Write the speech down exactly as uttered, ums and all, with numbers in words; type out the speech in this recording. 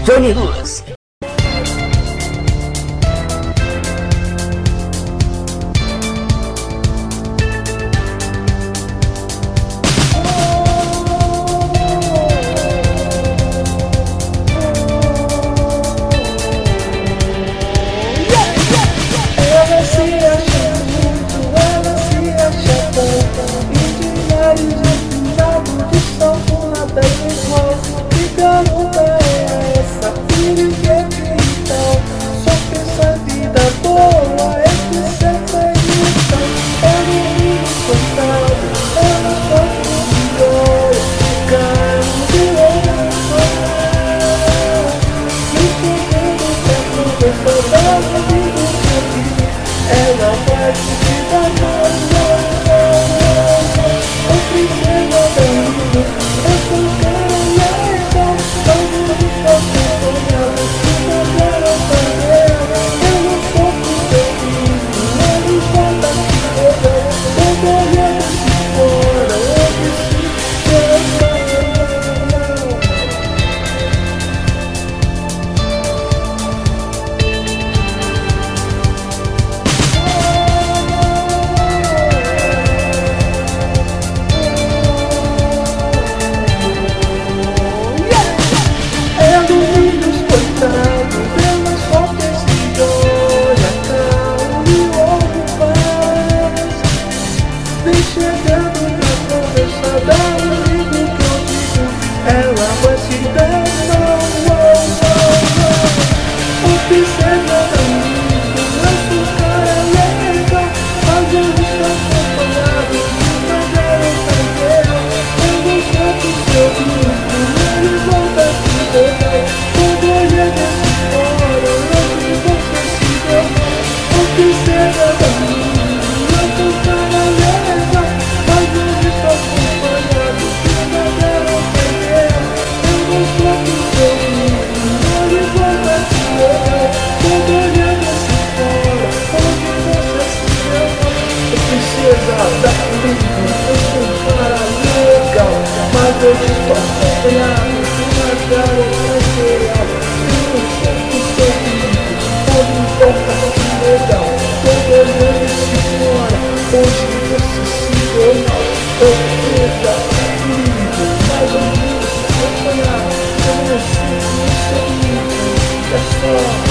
Johnny Luz. Ela vai te dar mais. Eu preciso dentro. Eu sou um cara legal. Todo mundo pode sonhar. Eu quero fazer. Eu não sou feliz. Eles vão dar que legal. Eu vou olhar de fora. Eu preciso chegando pra conversar, dá um livro que eu digo. Ela vai se dar mal, mal, mal, mal. Observa amigo, eu sou um cara legal. Mas eu estou acompanhado de uma garota real. Eu vou só pro seu grupo, ele volta de legal. Quando olhar desse fora, eu vi você se deu mal. Observa amigo, eu sou um cara legal. Mas eu estou acompanhado de uma garota real. Eu vou só pro seu grupo, ele volta de legal. Quando olhar desse fora, onde você se deu mal. Eu preciso dar livro, eu sou um cara legal. Mas eu estou acompanhado de uma garota real. Eu não sou pro seu grupo, onde volta de legal. Quando olhar desse fora, onde você se deu mal. Eu preciso dar livro, mas eu não estou acompanhado. Eu não sou pro seu grupo, é só